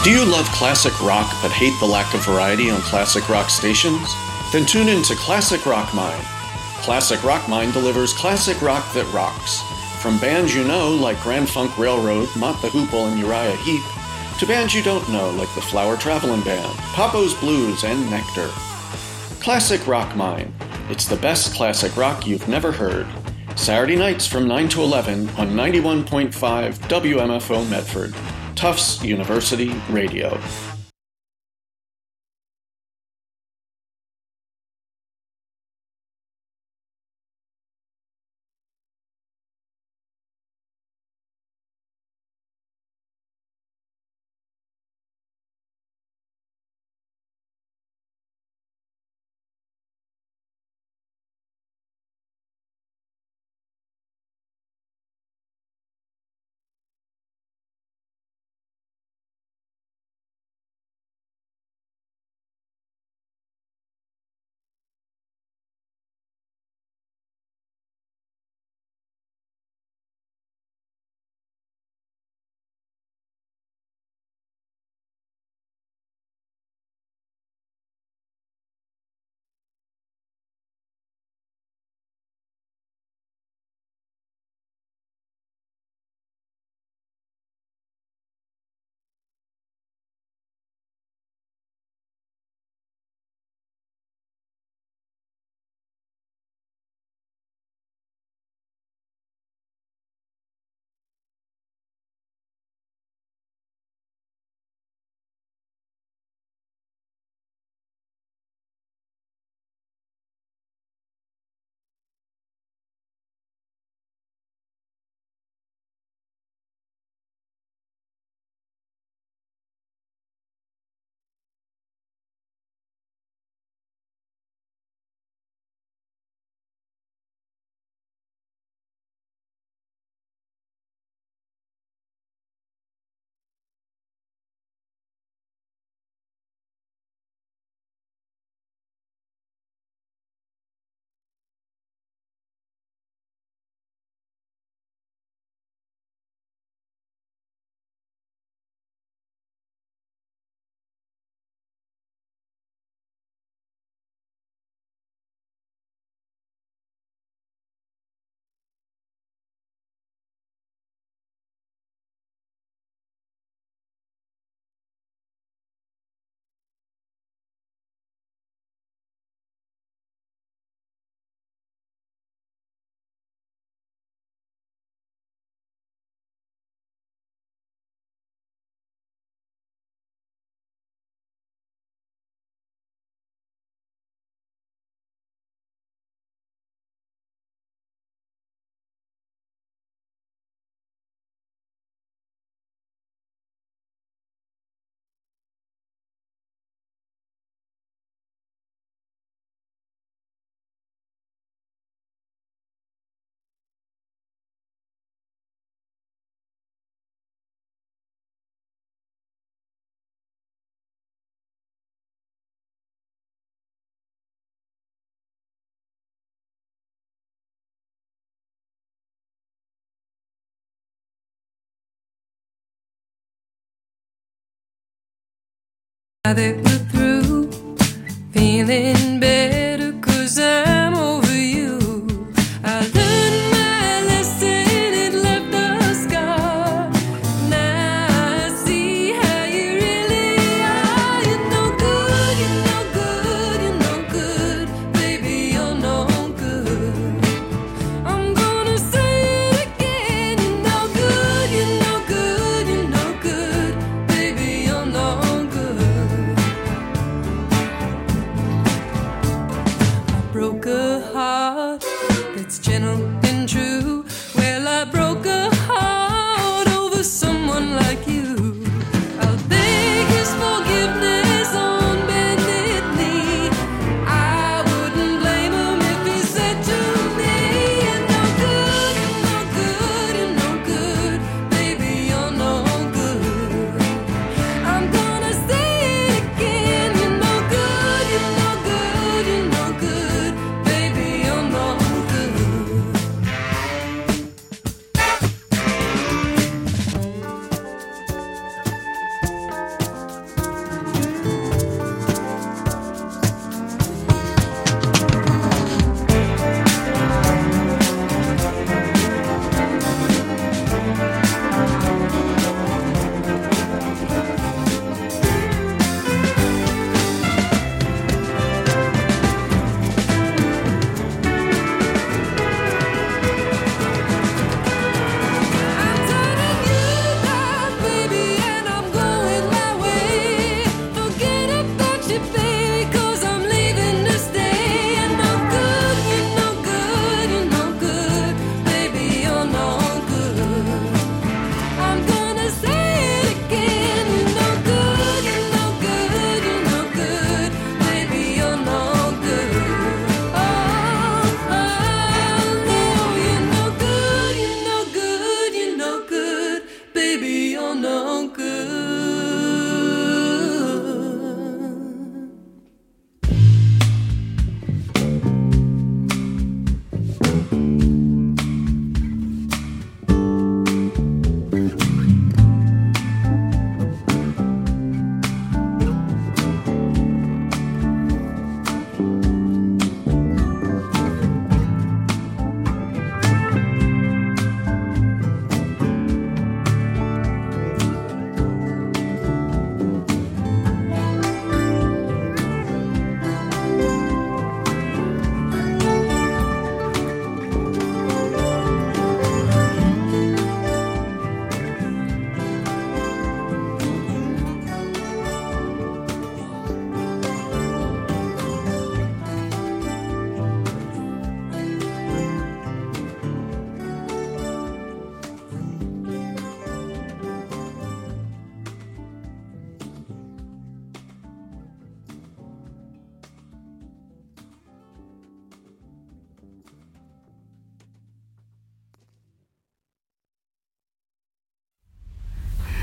Do you love classic rock but hate the lack of variety on classic rock stations? Then tune in to Classic Rock Mine. Classic Rock Mine delivers classic rock that rocks. From bands you know like Grand Funk Railroad, Mott the Hoople, and Uriah Heep, to bands you don't know like the Flower Travelin' Band, Papo's Blues, and Nectar. Classic Rock Mine. It's the best classic rock you've never heard. Saturday nights from 9 to 11 on 91.5 WMFO Medford. Tufts University Radio. Now that we're through, feeling better 'cause I'm over you. I learned my lesson, it left a scar. Now I see how you really are. You're no good, you're no good, you're no good. Baby, you're no good. I'm gonna say it again. You're no good, you're no good, you're no good. Baby, you're no good. Broke a heart that's gentle and true. Well, I broke a heart over someone like you. I'll beg his forgiveness on bended knee. I wouldn't blame him if he said to me, you're no good, you're no good, you're no good. Baby, you're no good. I'm gonna say it again. You're no good, you're no good, you're no good. Baby, you're no good.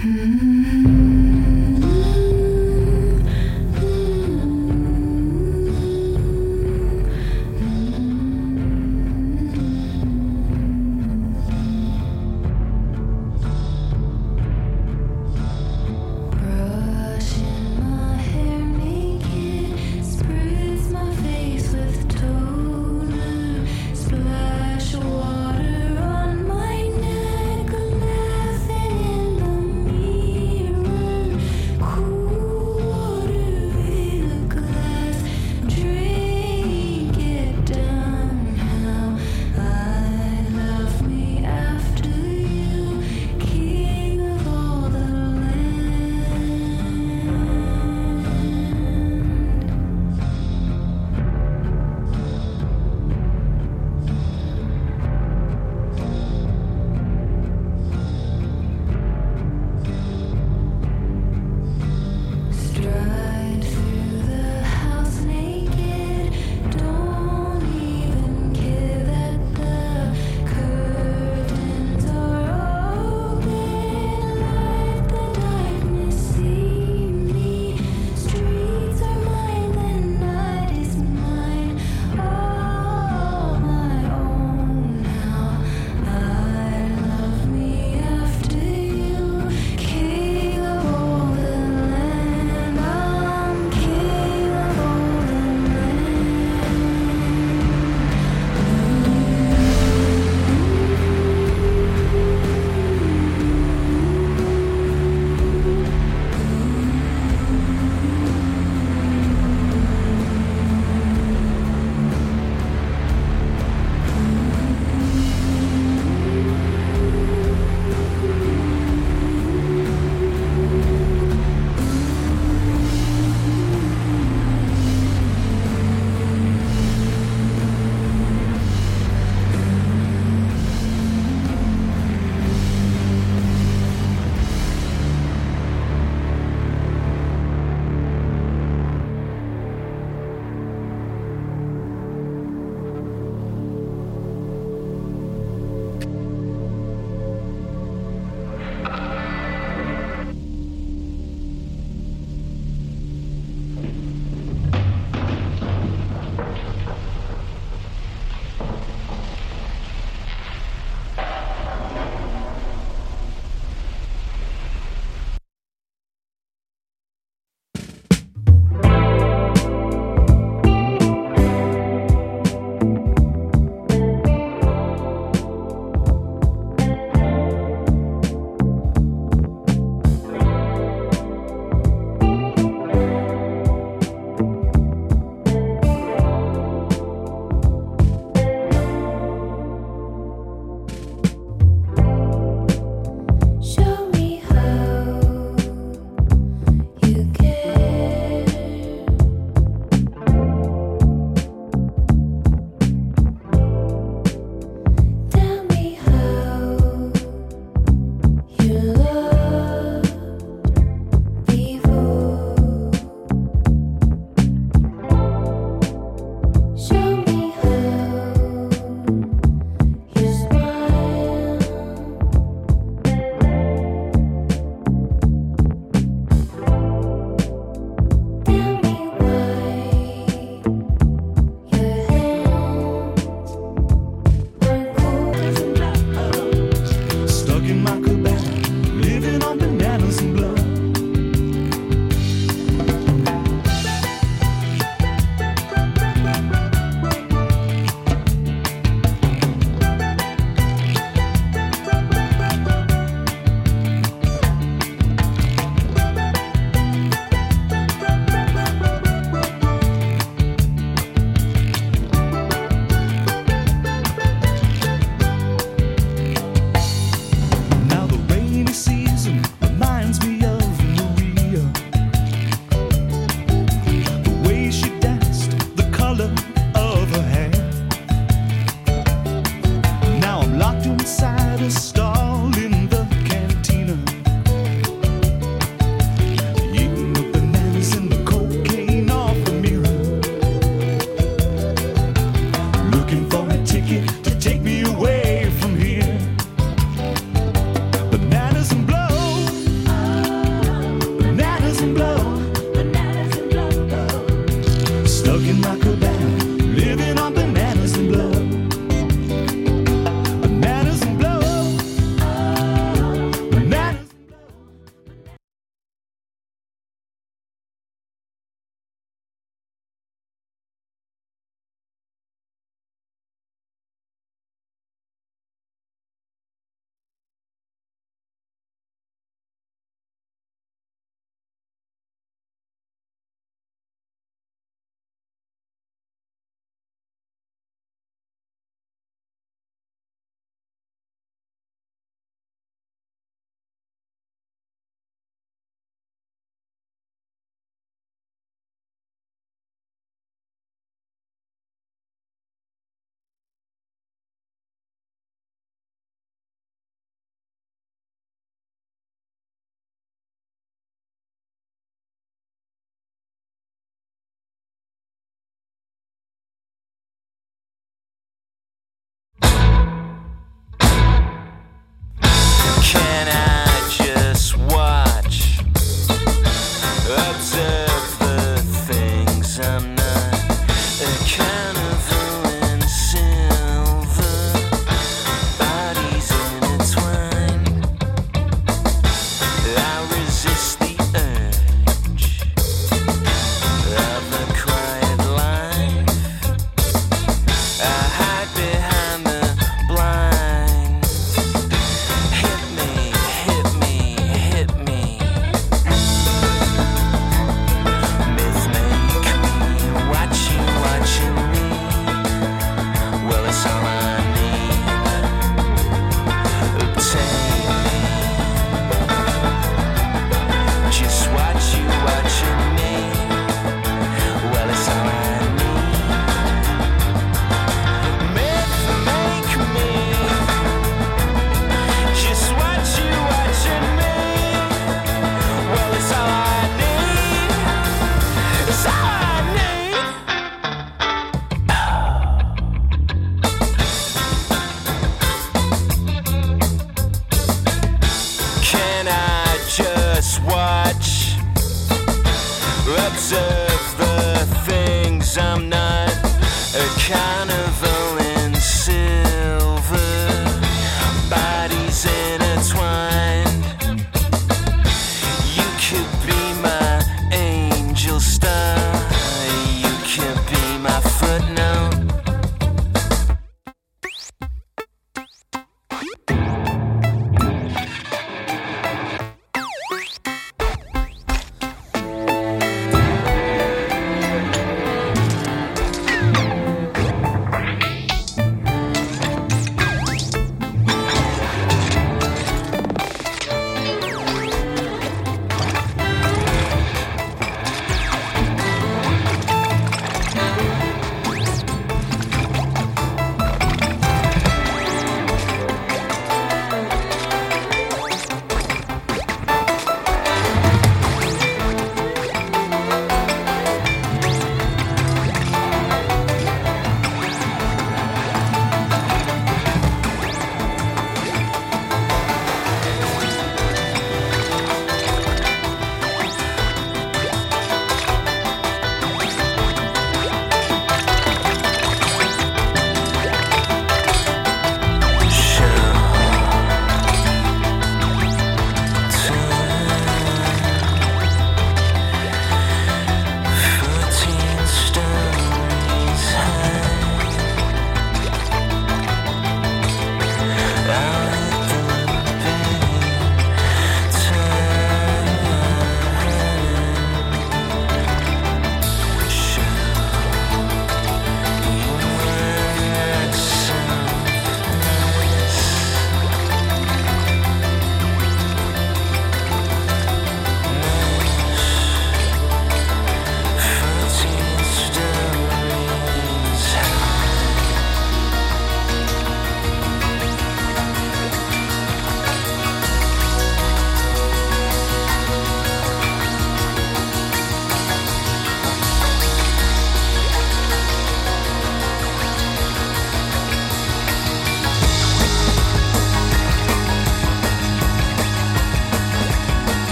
Water on my neck, laughing in the mirror.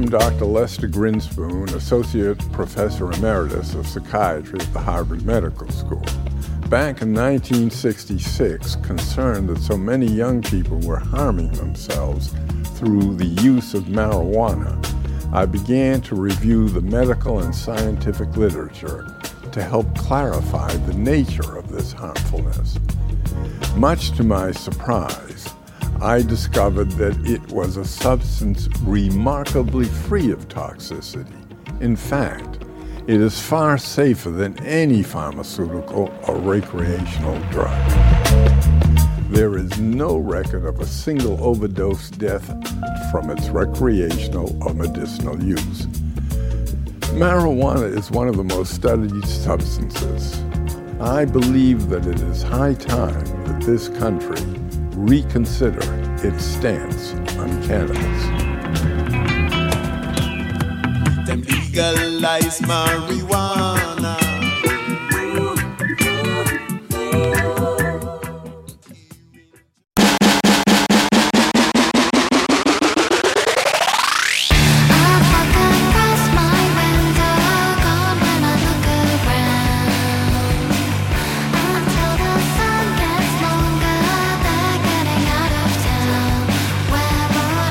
I'm Dr. Lester Grinspoon, Associate Professor Emeritus of Psychiatry at the Harvard Medical School. Back in 1966, concerned that so many young people were harming themselves through the use of marijuana, I began to review the medical and scientific literature to help clarify the nature of this harmfulness. Much to my surprise, I discovered that it was a substance remarkably free of toxicity. In fact, it is far safer than any pharmaceutical or recreational drug. There is no record of a single overdose death from its recreational or medicinal use. Marijuana is one of the most studied substances. I believe that it is high time that this country reconsider its stance on cannabis. Them legalize marijuana.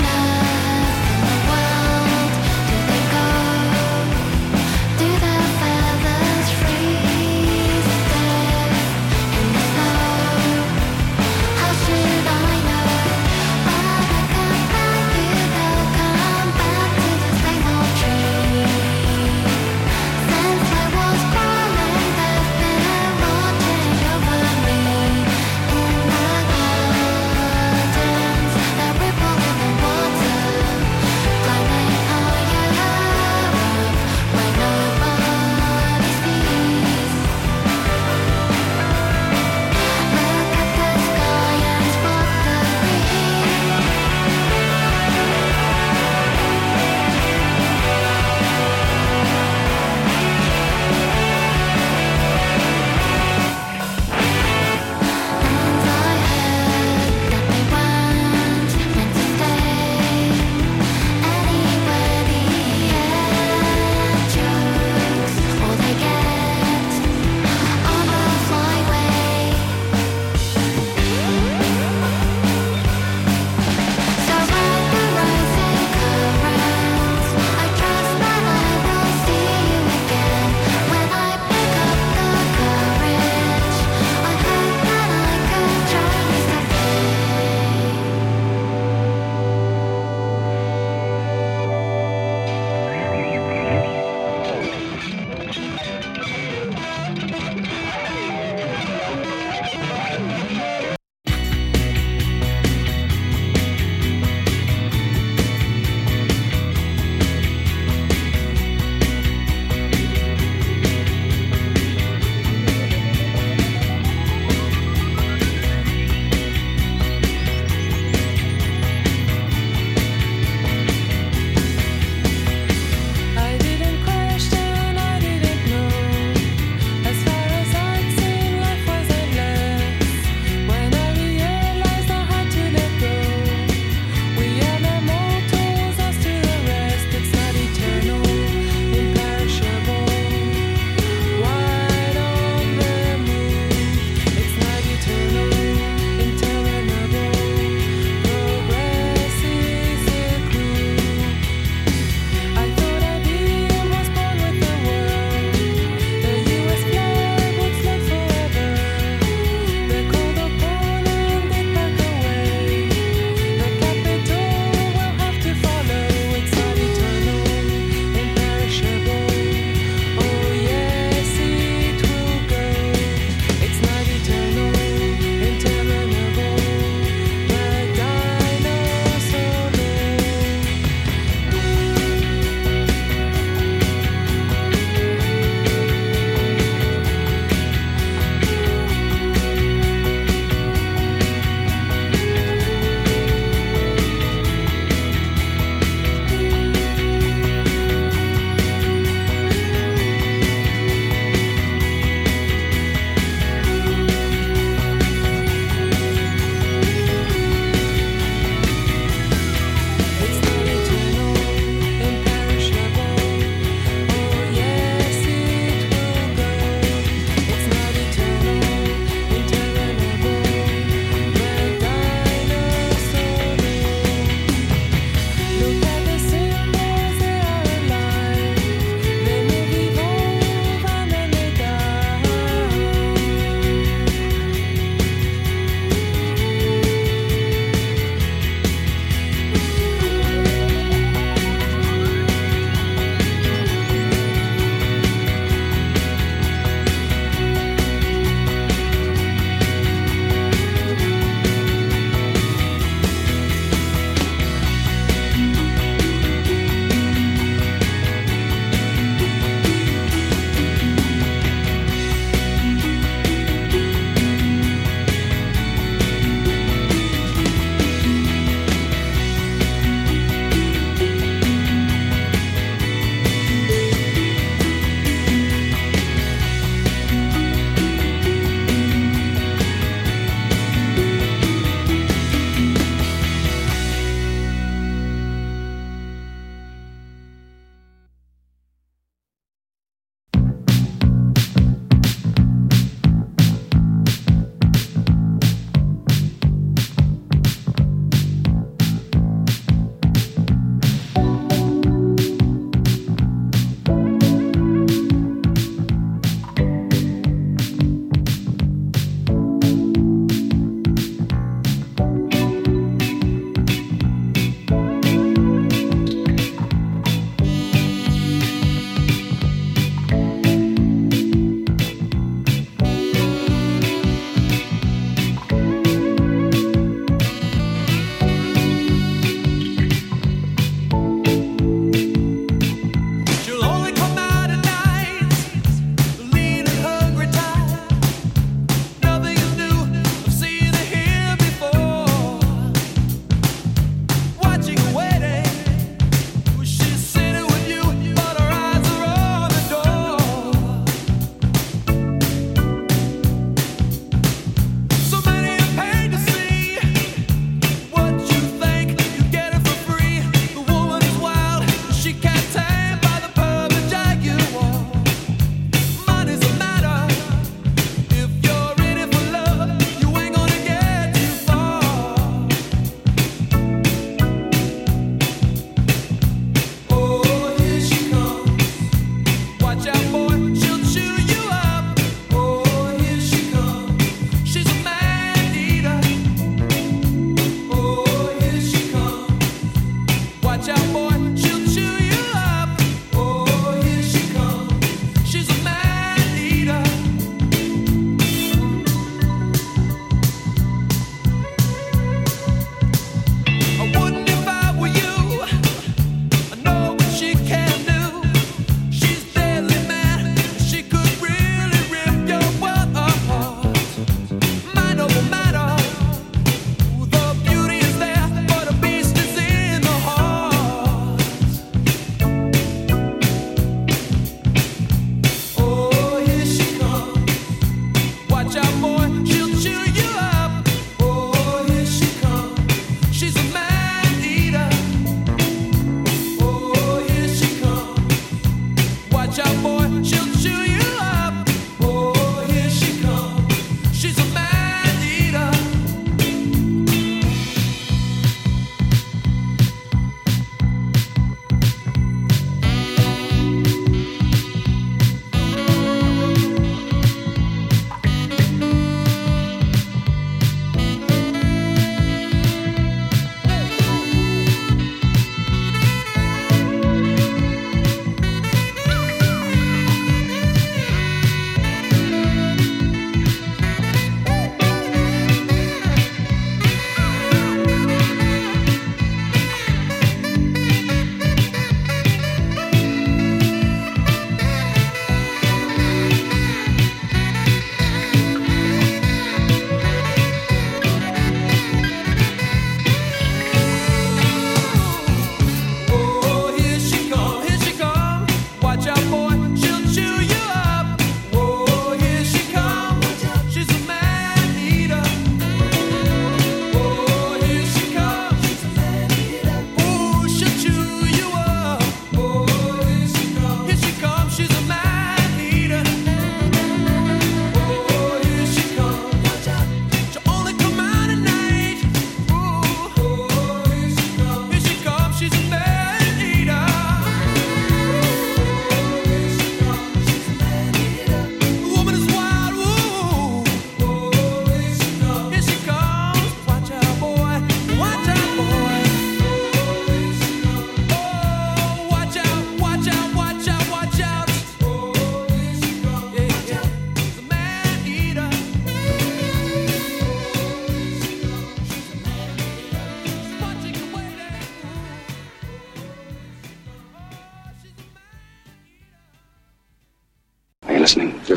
Do the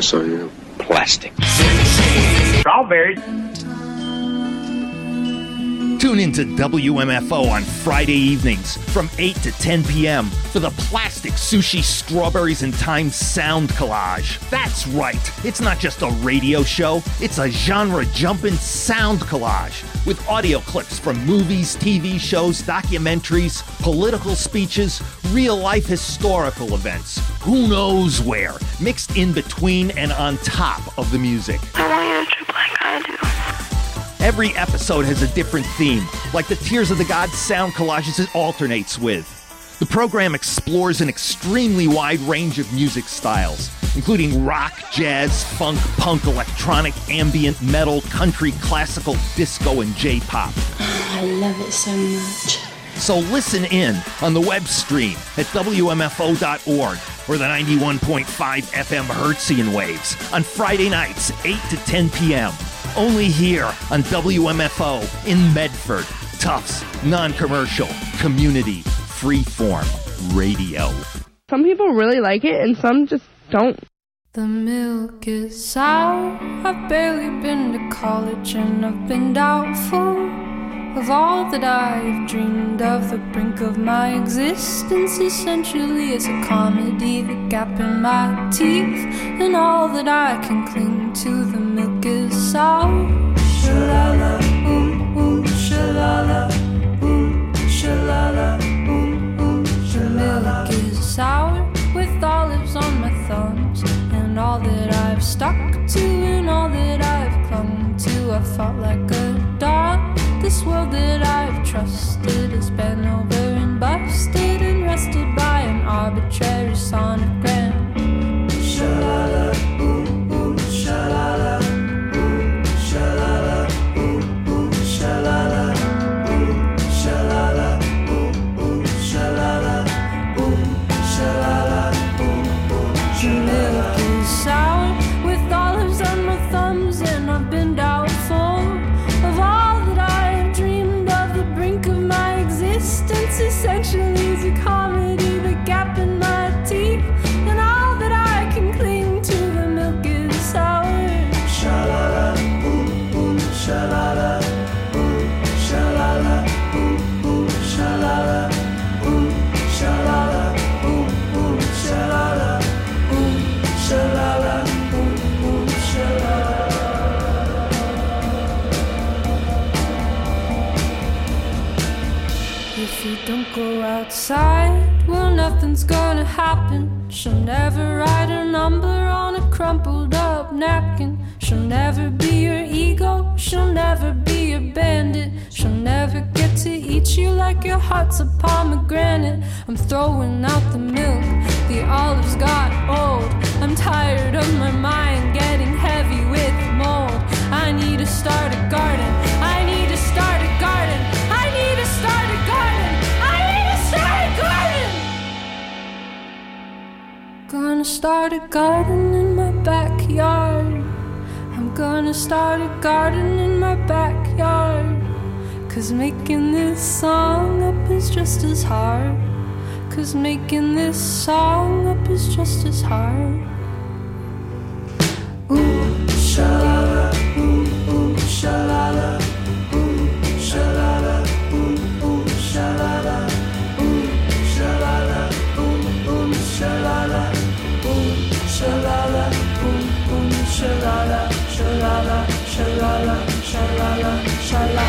So you're plastic. Strawberries. Tune into WMFO on Friday evenings from 8 to 10 p.m. for the Plastic Sushi Strawberries and Time Sound Collage. That's right, it's not just a radio show, it's a genre-jumping sound collage with audio clips from movies, TV shows, documentaries, political speeches, real-life historical events, who knows where, mixed in between and on top of the music. I want you to trip like I do. Every episode has a different theme, like the Tears of the Gods sound collages it alternates with. The program explores an extremely wide range of music styles, including rock, jazz, funk, punk, electronic, ambient, metal, country, classical, disco, and J-pop. I love it so much. So listen in on the web stream at WMFO.org or the 91.5 FM Hertzian waves on Friday nights, 8 to 10 p.m. Only here on WMFO in Medford. Tufts, non-commercial, community, freeform radio. Some people really like it and some just don't. The milk is sour. I've barely been to college and I've been doubtful of all that I've dreamed of. The brink of my existence essentially is a comedy. The gap in my teeth and all that I can cling to. The milk is sour. Shalala, shalala, shalala, shalala. The milk is sour with olives on my thumbs, and all that I've stuck to and all that I've clung to. I fought like a dog. This world that I've trusted has been over and busted and rested by an arbitrary sonogram. Shalala, shalala, shalala, shalala, shalala, shalala, shalala. The milk is sour with olives on my thumbs, and I've been doubtful of all that I've dreamed of. The brink of my existence essentially is a comedy. The gap in my teeth and all that I can cling to. The milk is sour. Shalala, shalala, shalala, shalala, shalala, shalala, shalala, shalala. If you don't go outside, well, nothing's gonna happen. She'll never write her number on a crumpled up napkin. She'll never be your ego, she'll never be your bandit. She'll never get to eat you like your heart's a pomegranate. I'm throwing out the milk, the olives got old. I'm tired of my mind getting heavy with mold. I need to start a garden, I need to start a garden, I need to start a garden, I need to start a garden. Gonna start a garden in my backyard. I'm gonna start a garden in my backyard. 'Cause making this song up is just as hard. 'Cause making this song up is just as hard. Ooh, shalala, ooh, shalala, ooh, shalala, ooh, shalala, ooh, shalala, ooh, shalala, ooh, shalala, ooh, shalala, shalala, shalala, shalala, shalala.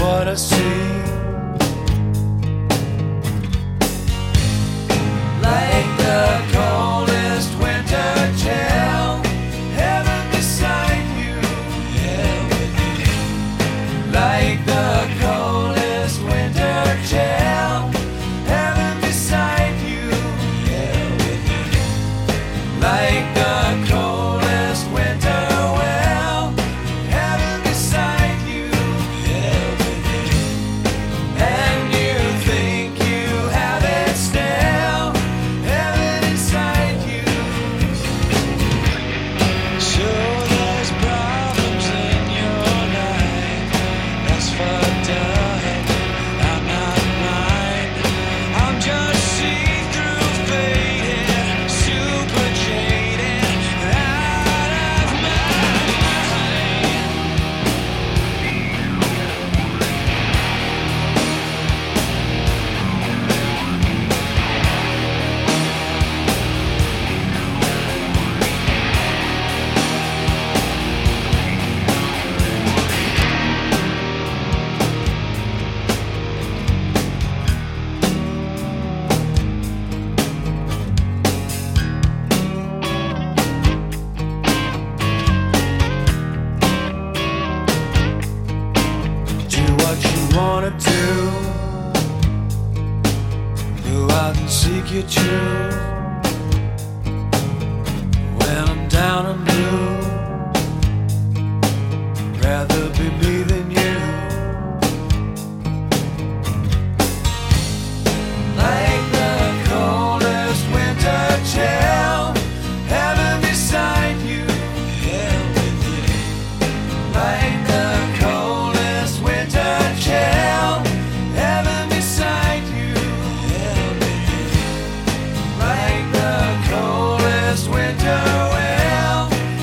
what I see. Like the coldest winter chill, heaven beside you, hell with you. Like the coldest winter chill, heaven beside you, hell with you. Like the coldest winter well, heaven beside you, hell with you. And you think you have it still, heaven inside you. So there's problems in your life, that's fucked up. I'm not mine. I'm just see-through faded, super jaded, out of my mind. Do what you wanna do. Go out and seek your truth. When I'm down and blue, rather be me than you. Like the coldest winter chill, heaven beside you, hell with you. Like the coldest winter chill, heaven beside you, hell with you. Like the coldest winter well,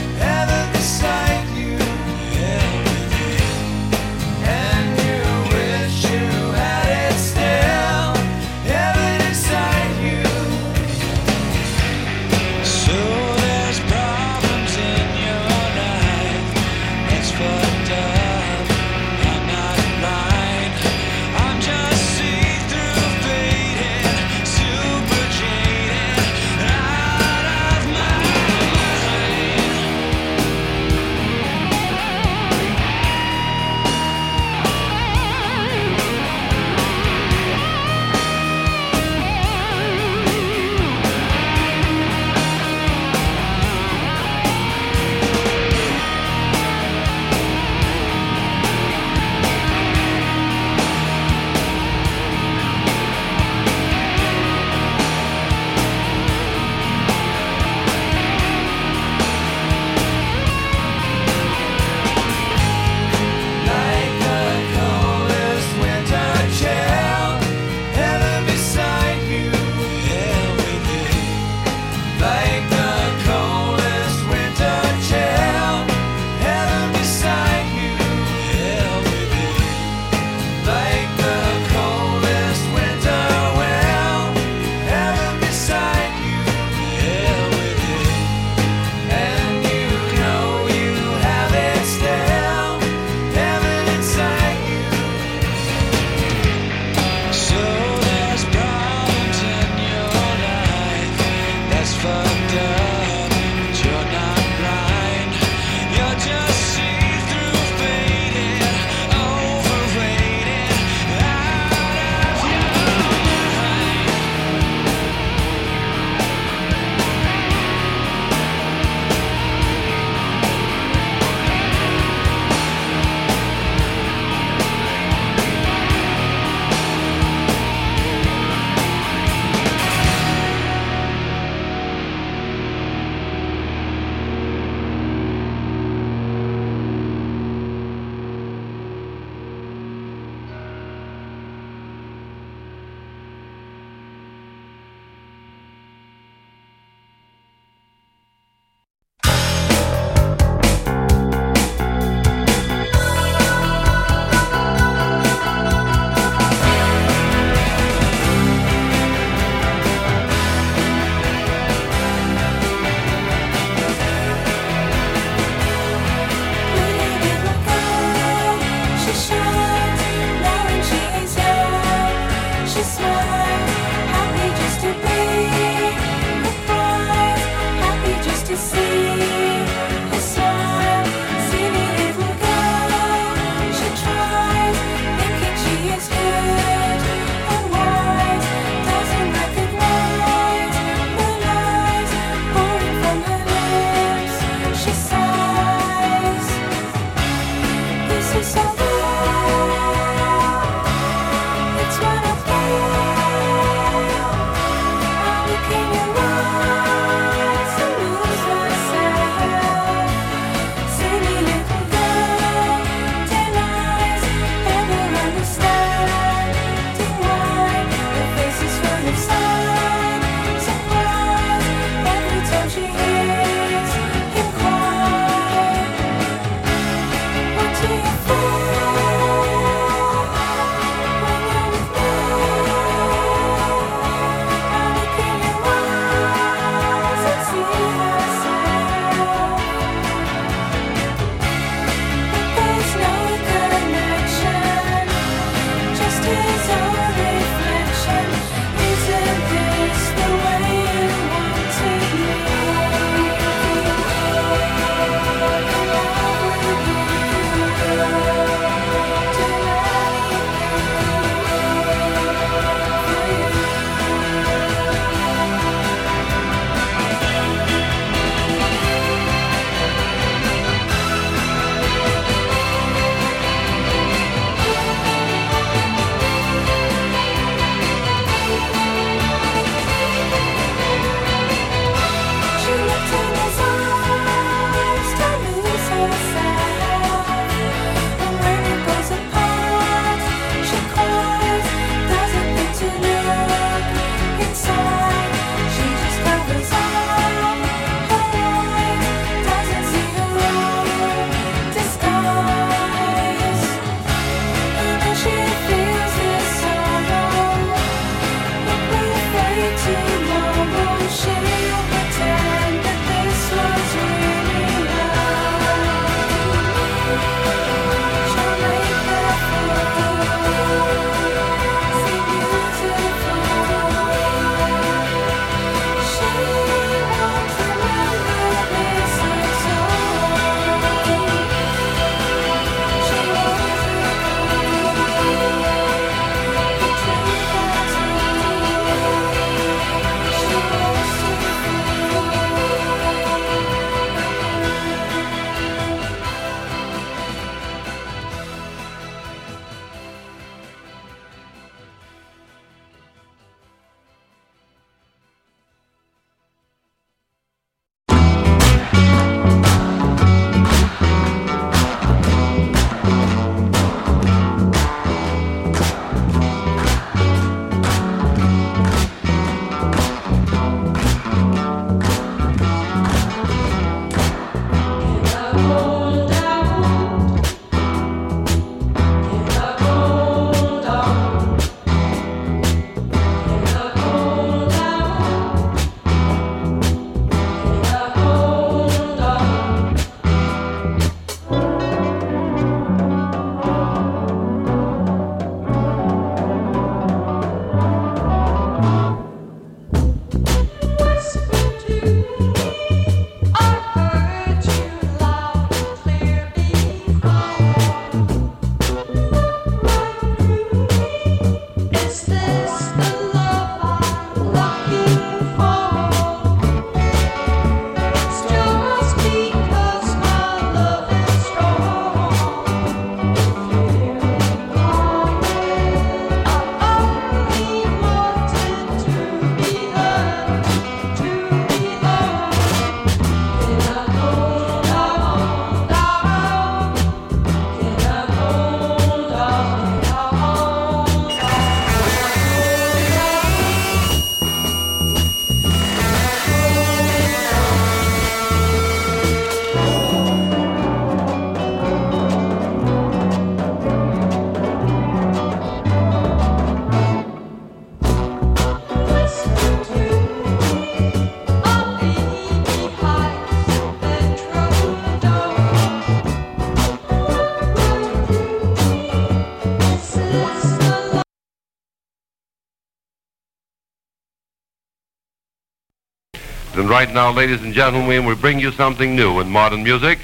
And right now, ladies and gentlemen, we bring you something new in modern music.